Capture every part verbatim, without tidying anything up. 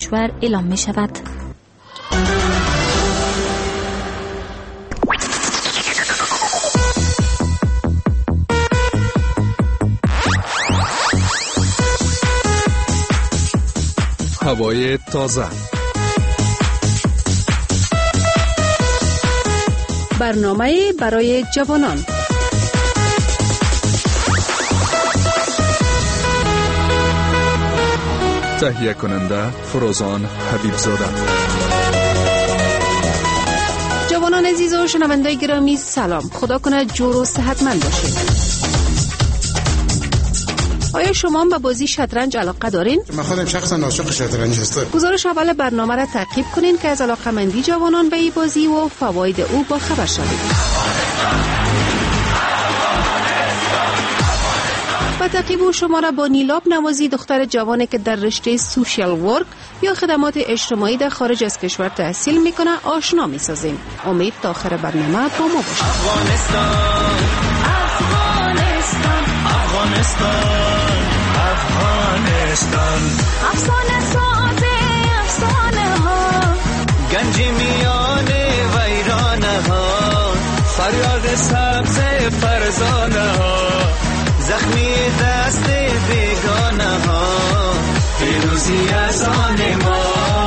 کشور اعلام می شود. هوای تازه، برنامه برای جوانان، تهیه کننده فروزان حبیبزاده. جوانان عزیز و شنوندگان گرامی سلام، خدا کنه جور و صحتمند باشید. آیا شما به بازی شطرنج علاقه دارین؟ من خودم شخصا عاشق شطرنج هستم. گزارش اول برنامه را تعقیب کنین که از علاقه‌مندی جوانان به این بازی و فواید او با خبر شوید. با تعقیب شما را با نیلاب نوازی، دختر جوانی که در رشته سوشیال ورک یا خدمات اجتماعی در خارج از کشور تحصیل میکنه آشنا میسازیم. امید تا آخر برنامه با ما باشید. افغانستان افغانستان افغانستان افغانستان افسانه ساز افسانه ها، گنج میان ویرانه ها، فریاد سبز فرزانه ها، زخمی دست بیگانه ها، پیروزی از آن ما.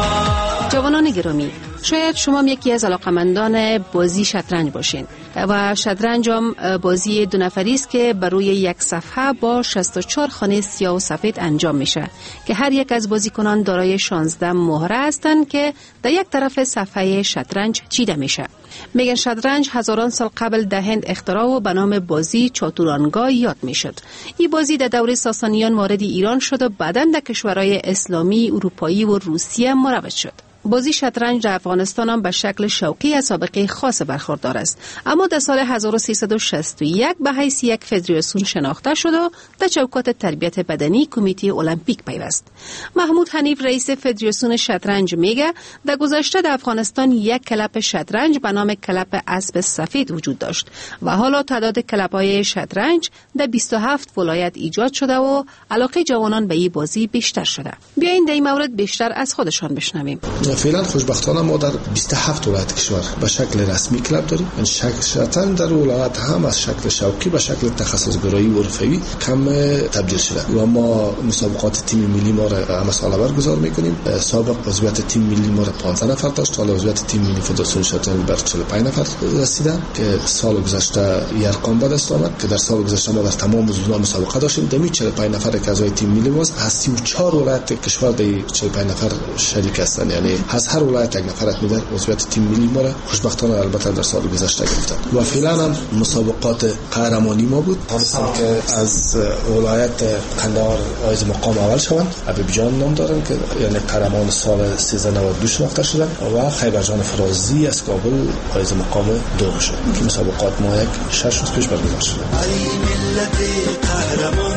جوانان گرامی، شاید شما یکی از علاقمندان بازی شطرنج باشین و شطرنج هم بازی دو نفری است که بر روی یک صفحه با شصت و چهار خانه سیاه و سفید انجام میشه که هر یک از بازیکنان دارای شانزده مهره هستند که در یک طرف صفحه شطرنج چیده میشه. میگن شطرنج هزاران سال قبل در هند اختراع و به نام بازی چاتورانگا یاد میشد. این بازی در دوره ساسانیان وارد ایران شد و بعداً در کشورهای اسلامی، اروپایی و روسیه مروج شد. بازی شطرنج در افغانستان هم به شکل شوقی از سابقه خاص برخوردار است، اما در سال هزار و سیصد و شصت و یک به حیث یک فدراسیون شناخته شد و در چوکات تربیت بدنی کمیته المپیک پیوست. محمود حنیف رئیس فدراسیون شطرنج میگه در گذشته در افغانستان یک کلب شطرنج به نام کلب اسب سفید وجود داشت و حالا تعداد کلب‌های شطرنج در بیست و هفت ولایت ایجاد شده و علاقه جوانان به این بازی بیشتر شده. بیاین در این مورد بیشتر از خودشان بشنویم. فعلا خوشبختانه ما در بیست و هفت ولایت کشور به شکل رسمی کلب داریم. این شکل شطرنج در ولایت هم از شکل شوقی به شکل تخصص‌گرایی و حرفه‌ای کم تبدیل شده و ما مسابقات تیم ملی ما را همه ساله برگزار می‌کنیم. سابق عضویت تیم ملی ما را پانزده نفر داشت، حالا عضویت تیم ملی فدراسیون شطرنج بر چهل و پنج نفر رسیدن که سال گذشته این ارقام به دست آمد که در سال گذشته ما در تمام حضورات مسابقه داشتیم. در چهل و پنج نفر که اعضای تیم ملی ما از سی و چهار ولایت کشور در چهل و پنج نفر شریک هستند، یعنی از هر ولایت یک نفرت میدن عضویت تیم ملی ما را خوشبختانه البته در سال گذشته گرفتن و فعلا هم مسابقات قهرمانی ما بود. خواستم که از ولایت قندهار عایز مقام اول شوند، حبیب جان نام دارن که یعنی قهرمان سال سیزده نود و دو شناخته شدن و خیبر جان فرازی از کابل عایز مقام دوم شد که مسابقات ما یک شش روز پیش برگزار شد. ای ملت قهرمان،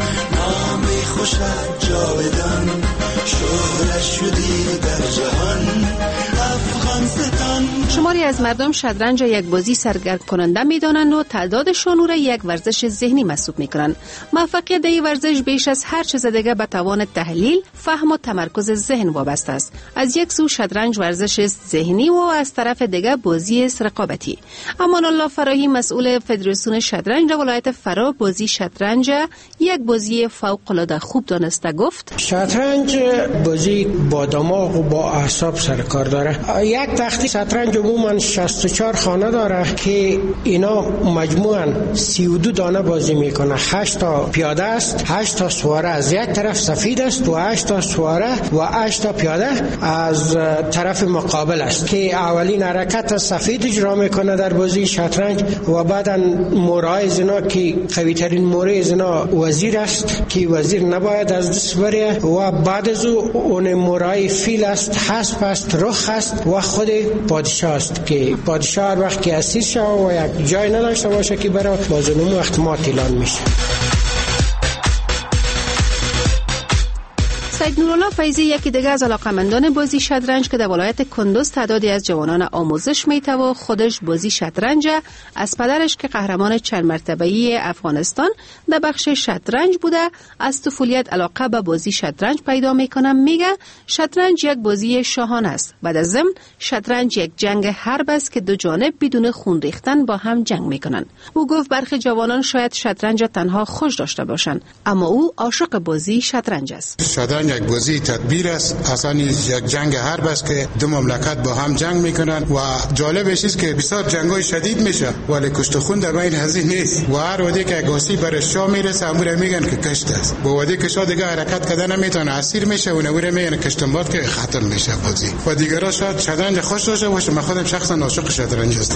نام خوش جاودان، شهرت شدی در جهان افغانستان. شماری از مردم شطرنج یک بازی سرگرم کننده میدانند و تعدادشان او را یک ورزش ذهنی محسوب میکنند. موفقیت این ورزش بیش از هر چیز دیگر به توان تحلیل، فهم و تمرکز ذهن وابسته است. از یک سو شطرنج ورزش ذهنی و از طرف دیگر بازی است رقابتی. امان الله فراهی مسئول فدراسیون شطرنج در ولایت فرا بازی شطرنج یک بازی فوق العاده خوب دانسته گفت: شطرنج بازی با دماغ و با اعصاب سر کار داره. یک تخت شطرنج عموما شصت و چهار خانه داره که اینا مجموعاً سی و دو دانه بازی میکنه. هشت تا پیاده است، هشت تا سواره از یک طرف سفید است و هشت تا سواره و هشت تا پیاده از طرف مقابل است که اولین حرکت سفید اجرا میکنه در بازی شطرنج و بعداً مورای زنا که قوی ترین موره زنا وزیر است که وزیر نباید از دست بره و بعد از اون مورای فیل است، حسب است، رخ است و خود پادشاه است که پادشاه هر وقت که اسیر شود و یک جای نداشته باشه که برای بازنمون وقت مات اعلان میشه. سید نورالله فیضی یکی دیگه از علاقمندان بازی شطرنج که در ولایت کندوز تعدادی از جوانان آموزش میته و خودش بازی شطرنج از پدرش که قهرمان چند مرتبه‌ای افغانستان در بخش شطرنج بوده از طفولیت علاقه به بازی شطرنج پیدا میکنه. میگه شطرنج یک بازی شاهانه است. بعد از ضمن شطرنج یک جنگ حرب است که دو جانب بدون خون ریختن با هم جنگ میکنن. او گفت برخی جوانان شاید شطرنج تنها خوش داشته باشند، اما او عاشق بازی شطرنج است. شطرنج یک بازی تدبیر است، اصلا یک جنگ حرب است که دو مملکت با هم جنگ میکنن و جالبش است که بسیار جنگای شدید میشه ولی کشت خون در بین هزینه نیست و هر وقتی که گاسی بر شاه میرسه امور میگن که کشت است، با وقتی که شاه دیگه حرکت کردن نمیتونه اسیر میشه و نور میگن کشتن بعد که ختم میشه بازی و دیگرها شاید شطرنج خوش داشته باشه. من خودم شخصا عاشق شطرنج هستم.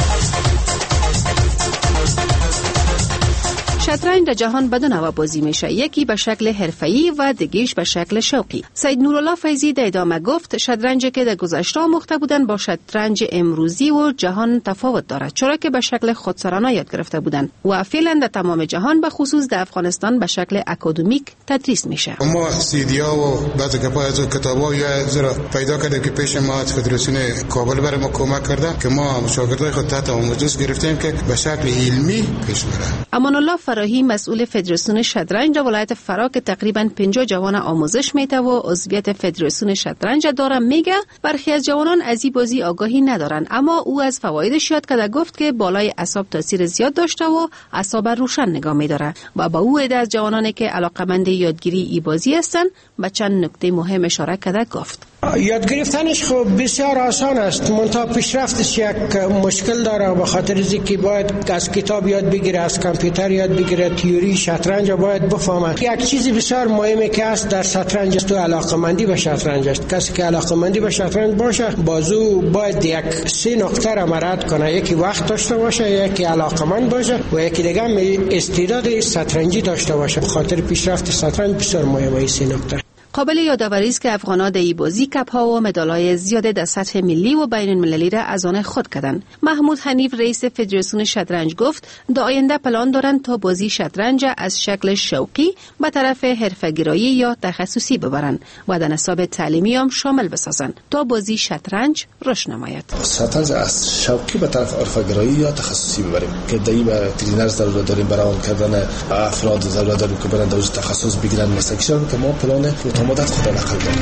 شطرنج در جهان به دو نوع بازی میشه، یکی به شکل حرفه‌ای و دیگه‌اش به شکل شوقی. سید نورالله فیضی در ادامه گفت شطرنج که در گذشته آموخته بودن با شطرنج امروزی و جهان تفاوت دارد، چرا که به شکل خودسرانه یاد گرفته بودن و فعلا در تمام جهان به خصوص در افغانستان به شکل اکادمیک تدریس میشه. ما سیدیا و بعضی از کتابا یا زرا پیدا کردیم که پیش ما فدراسیون کابل برای ما کمک کرده که ما شاگردای خود تحت آموزش گرفتیم که به شکل علمی پیش بره. امان الله فراهی مسئول فدراسیون شطرنج در ولایت فرا که تقریبا پنجاه جوان آموزش میده و عضویت فدراسیون شطرنج داره میگه برخی از جوانان از این بازی آگاهی ندارن، اما او از فوایدش یاد کرده. گفت که بالای اعصاب تاثیر زیاد داشته و اعصاب روشن نگاه میداره و با او عده از جوانانی که علاقمند یادگیری ای بازی هستن به چند نکته مهم اشاره کرده. گفت یاد گرفتنش خب بسیار آسان است، منتها پیشرفتش یک مشکل داره به خاطر اینکه باید از کتاب یاد بگیره، از کامپیوتر یاد بگیره، تئوری شطرنج باید بفهمه. یک چیزی بسیار مهمه که است در شطرنج تو علاقمندی به شطرنج است. کسی که علاقمندی به شطرنج باشه بازو باید یک سه نکته را مراعات کنه، یکی وقت داشته باشه، یکی علاقمند باشه و یکی دیگه استعداد شطرنجی داشته باشه. به خاطر پیشرفت شطرنج بسیار مهمه این سه نکته. قابل یادآوری است که افغان‌ها در این بازی کپ‌ها و مدال‌های زیاد در سطح ملی و بین‌المللی را از آن خود کردند. محمود حنیف رئیس فدراسیون شطرنج گفت در آینده پلان دارند تا بازی شطرنج از شکل شوقی به طرف حرفه‌گرایی یا تخصصی ببرند و در نصاب تعلیمی هم شامل بسازند تا بازی شطرنج رشد نماید. شطرنج از شوقی به طرف حرفه‌گرایی یا تخصصی ببریم که در این برای ترینر ضرورت داریم، برای آن کردن افراد ضرورت داریم که برند اوج تخصص بگیرن مسلکشان که ما پلان مدت خدا نقل داریم.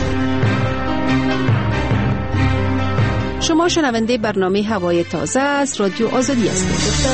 شما شنونده برنامه هوای تازه از رادیو آزادی هستید.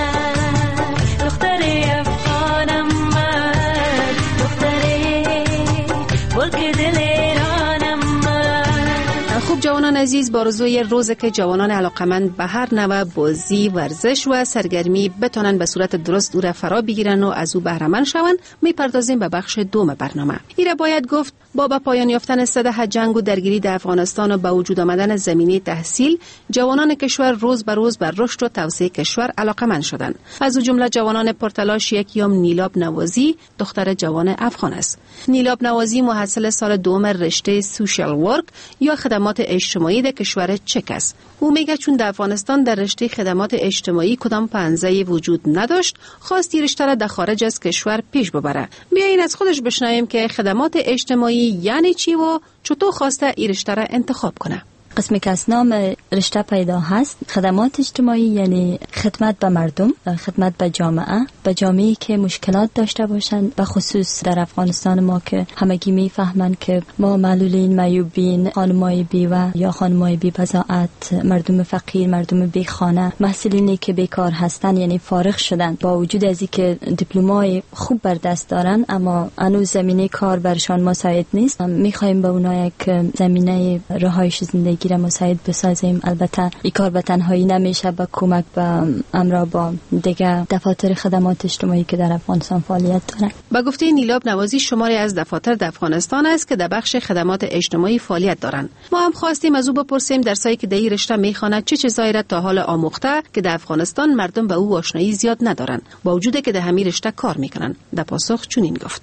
خوب جوانان عزیز، بارزوی روزه که جوانان علاقمند به هر نوع بازی، ورزش و سرگرمی بتونن به صورت درست او را فرا بگیرن و از او بهره مند شوند، میپردازیم به بخش دوم برنامه. ایره باید گفت با به پایان یافتن سده جنگ و درگیری در افغانستان و با وجود آمدن زمینه تحصیل، جوانان کشور روز به روز بر رشد و توسعه کشور علاقمند شدند. از او جمله جوانان پرتلاش یکیام نیلاب نوازی، دختر جوان افغان است. نیلاب نوازی محصل سال دوم رشته سوشال ورک یا خدمات اجتماعی در کشور چک است. او میگه چون در افغانستان در رشته خدمات اجتماعی کدام پنزه وجود نداشت، خواست این رشته را در خارج از کشور پیش ببره. بیایید از خودش بشنویم که خدمات اجتماعی یعنی چی و چطور خواسته این رشته را انتخاب کنه. قسمی که از نام رشته پیدا هست، خدمات اجتماعی یعنی خدمت به مردم، خدمت به جامعه، به جامعه‌ای که مشکلات داشته باشند، به خصوص در افغانستان ما که همگی میفهمند که ما معلولین، معیوبین، خانمای بیوه یا خانمای بی بضاعت، مردم فقیر، مردم بی خانه، محصلینی که بیکار هستند یعنی فارغ شدن، با وجود از اینکه دیپلمای خوب بر دست دارن اما هنوز زمینه کار برشان مساعد نیست. می‌خوایم به اونها یک زمینه رهایش زندگی را مساعد بسازیم. البته این کار به تنهایی نمیشه، با کمک به امرا با دیگه دفاتر خدمات اجتماعی که در افغانستان فعالیت دارند. با گفته نیلاب نوازی شماری از دفاتر در افغانستان است که در بخش خدمات اجتماعی فعالیت دارند. ما هم خواستیم از او بپرسیم در سایی که در این رشته میخواند چه چیزایی را تا حال آموخته که در افغانستان مردم به او آشنایی زیاد ندارند با وجودی که در همین رشته کار میکنند. در پاسخ چنین گفت: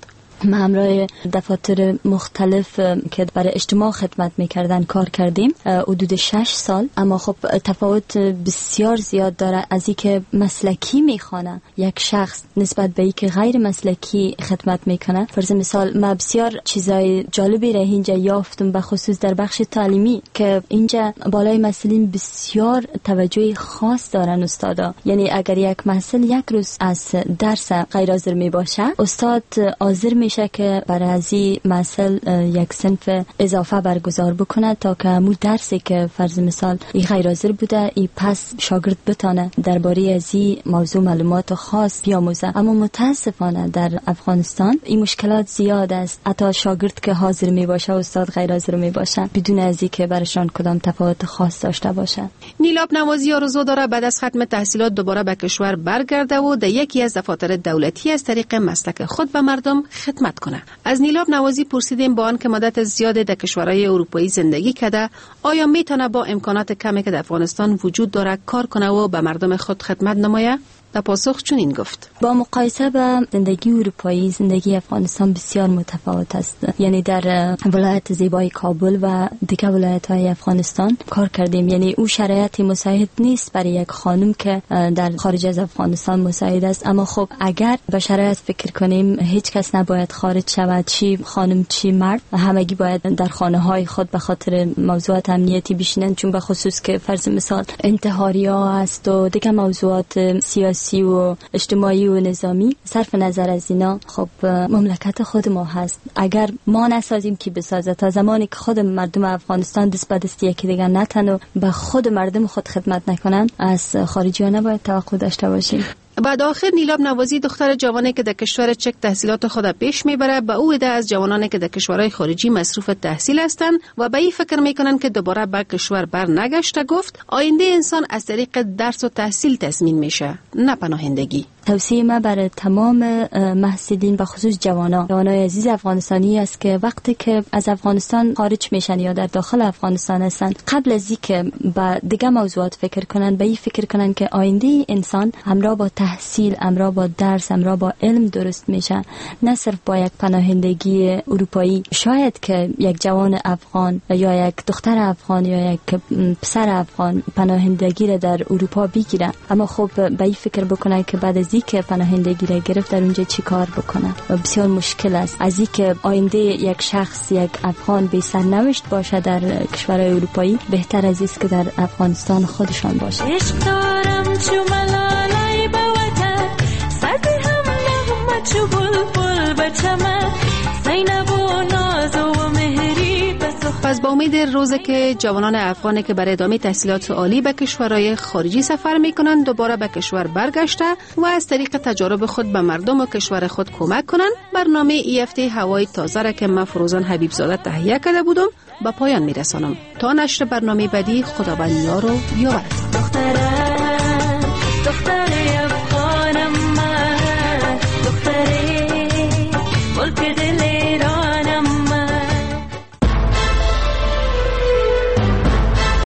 ما همراه دفاتر مختلف که برای اجتماع خدمت میکردن کار کردیم حدود شش سال. اما خب تفاوت بسیار زیاد داره از این که مسلکی میخوانه یک شخص نسبت به این که غیر مسلکی خدمت میکنه. فرض مثال ما بسیار چیزای جالبی را اینجا یافتم، به خصوص در بخش تعلیمی که اینجا بالای مسئولین بسیار توجه خاص دارن استادا. یعنی اگر یک محصول یک روز از درس غیر حاضر می باشه، استاد حاضر میشه که برای از این محصول یک صنف اضافه برگزار بکنه تا که همون درسی که فرض مثال این غیر حاضر بوده ای پس شاگرد بتانه درباره از این موضوع معلومات خاص بیاموزه. اما متاسفانه در افغانستان این مشکلات زیاد است. حتی شاگرد که حاضر می باشه استاد غیر حاضر می باشه بدون از اینکه برشان کدام تفاوت خاص داشته باشه. نیلاب نوازی آرزو داره بعد از ختم تحصیلات دوباره به کشور برگرده و در یکی از دفاتر دولتی از طریق مسلک خود به مردم خدمت کنه. از نیلاب نوازی پرسیدیم با آن که مدت زیادی در کشورهای اروپایی زندگی کرده آیا میتونه با امکانات کمی که در افغانستان وجود داره کار کنه و به مردم خود خدمت نمایه؟ در پاسخ چنین گفت: با مقایسه به زندگی اروپایی زندگی افغانستان بسیار متفاوت است. یعنی در ولایت زیبای کابل و دیگر ولایت‌های افغانستان کار کردیم. یعنی او شرایطی مساعد نیست برای یک خانم که در خارج از افغانستان مساعد است. اما خب اگر به شرایط فکر کنیم هیچ کس نباید خارج شود، چی خانم چی مرد، همگی باید در خانه‌های خود به خاطر موضوعات امنیتی بشینند، چون به خصوص که فرض مثال انتحاری‌ها است و دیگر موضوعات سیاسی و اجتماعی و نظامی. صرف نظر از اینا خب مملکت خود ما هست. اگر ما نسازیم کی بسازه؟ تا زمانی که خود مردم افغانستان دست به دست یکی دیگر نتن و به خود مردم خود خدمت نکنن، از خارجی ها نباید توقع داشته باشیم. بعد آخر نیلاب نوازی دختر جوانی که در کشور چک تحصیلات خود پیش میبره به او عده از جوانانی که در کشورهای خارجی مصروف تحصیل هستند و به این فکر میکنن که دوباره به کشور بر نگشته گفت آینده انسان از طریق درس و تحصیل تضمین میشه، نه پناهندگی. توصیه ما برای تمام محصلین و خصوص جوانان جوانای عزیز افغانستانی است که وقتی که از افغانستان خارج میشن یا در داخل افغانستان هستند، قبل از اینکه به دیگه موضوعات فکر کنن به این فکر کنن که آینده انسان همراه با تحصیل، همراه با درس، همراه با علم درست میشه، نه صرف با یک پناهندگی اروپایی. شاید که یک جوان افغان یا یک دختر افغان یا یک پسر افغان پناهندگی را در اروپا بگیره، اما خب به این فکر بکنه که بعد از اینکه پناهندگی را گرفت در اونجا چی کار بکنه و بسیار مشکل است. از اینکه آینده یک شخص یک افغان بی سرنوشت باشه در کشورهای اروپایی، بهتر از است که در افغانستان خودشان باشه. عشق دارم چو ملالای به وطن، سرد هم نغمه چو بلبل به چمن، زینب و ناز و مهری به سخن. پس با امید روزی که جوانان افغانی که برای ادامه تحصیلات عالی به کشورهای خارجی سفر میکنند دوباره به کشور برگشته و از طریق تجارب خود به مردم و کشور خود کمک کنند، برنامه ای هفته هوای تازه را که من فروزان حبیب زاده تهیه کرده بودم به پایان میرسانم. تا نشر برنامه بعدی خداوند یار و یاورتان. دختره دختره